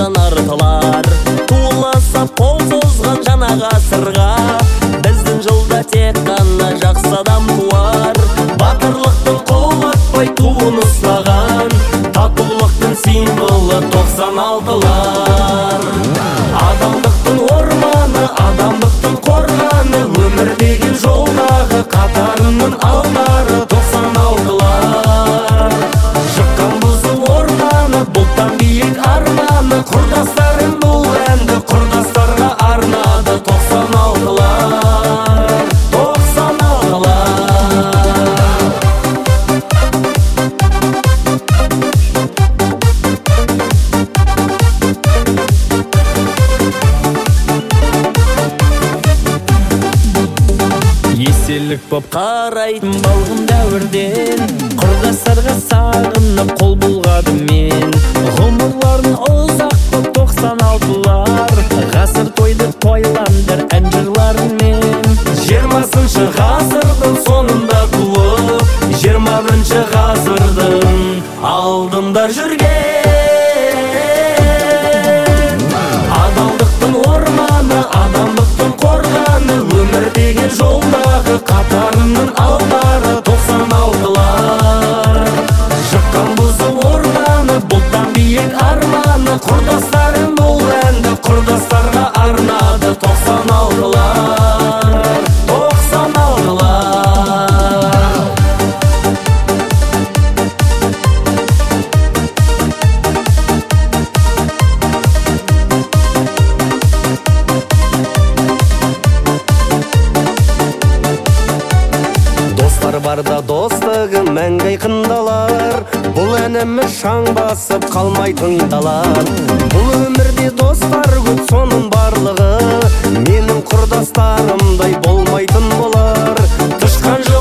артылар. Туласап қол созған жаңа ғасырға, біздің жылда тек қана жақсы адам туар. Батырлықтың қолатпай туын ұстаған, татулықтың символы 96-лар. Адамдықтың орманы, адамдықтың қорғаны, өмір деген жолдағы қатарының алдары 96-лар. Шыққан бұзы орманы, бұлттан биік арманы, құрдастарым бұл әнді құрдастарға арнады 96-лар. 96-лар. Еселік боп қарайтын балғын дәуірден, құрдастарға сағынып қол бұлғадым мен. Ғұмырларын ұзақ боп 96-лар, ғасыр тойды тойландыр ән жырларымен. 20-шы ғасырдың сонында туып, 21-ші ғасырдың алдында жүрген. Адалдықтың орманы, адамдықтың қорғаны, өмір деген жолдағы қатарының алдары 96-лар. Шыққан бұзы орманы, бұлттан биік арманы, құрдастарым бұл әнді құрдастарға арнады 96-лар. 96-лар. Достар барда достығы мәңгі айқындалар, бұл әніміз шаң басып қалмай тыңдалар. Бұл өмірде достар көп, соның барлығы менің құрдастарымдай болмайтын болар. Тышқан